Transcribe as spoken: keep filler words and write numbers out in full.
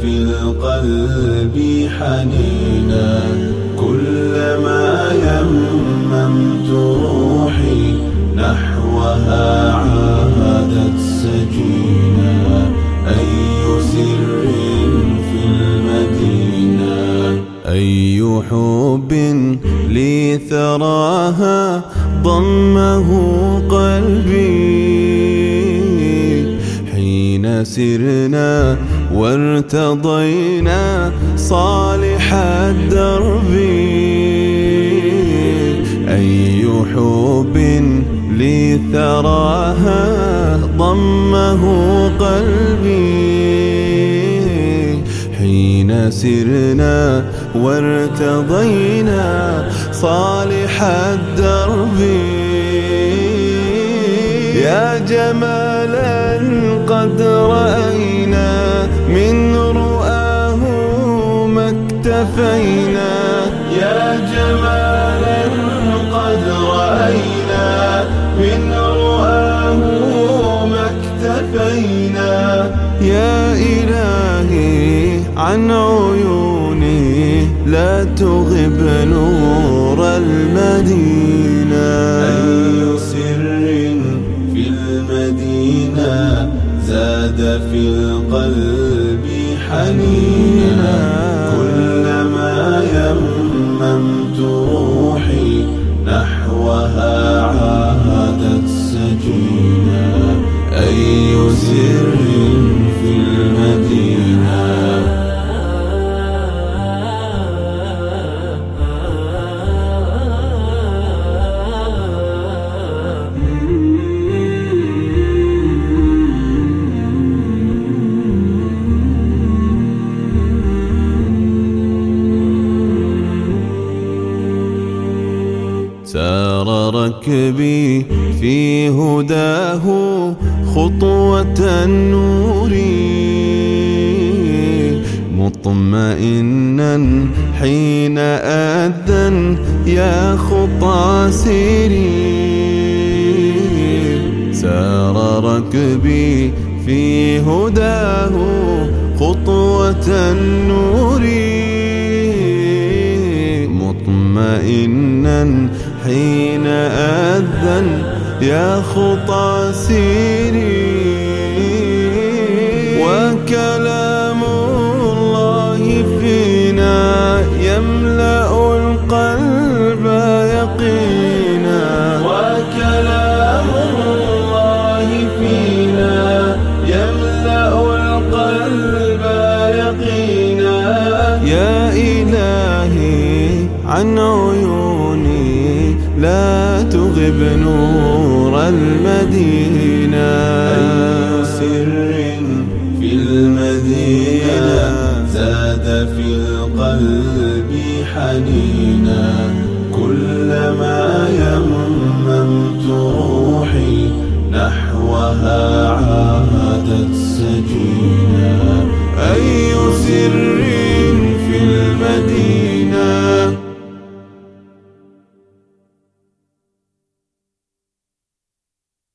في القلب حنينا. كلما يممت روحي نحوها عادت سجينا. أي سر في المدينة، أي حب لي ثراها ضمه قلبي. حين سرنا وارتضينا صالح الدرب، أي حب لي ثراها ضمه قلبي. حين سرنا وارتضينا صالح الدرب. يا جمالا قد رأينا من رؤاه ما اكتفينا. يا جمالا قد رأينا من رؤاه ما اكتفينا. يا إلهي عن عيوني لا تغب نور المدينة. أي سر في المدينة زاد في القلب حنينا. كلما يممت روحي نحوها عادت سجينا. أي سر في المدينة. سار ركبي في هداه خطوة النور، مطمئنا حين أذن يا خطى سيري. سار ركبي في هداه خطوة النور، مطمئنا حين أذن يا خطى سيري. وكلام الله فينا يملأ القلب يقينا. وكلام الله فينا يملأ القلب يقينا. يا إلهي عن عيوني لا تغب نور المدينة. أي سر في المدينة زاد في القلب حنينا. كلما يممت روحي نحوها عادت سجينا. أي سر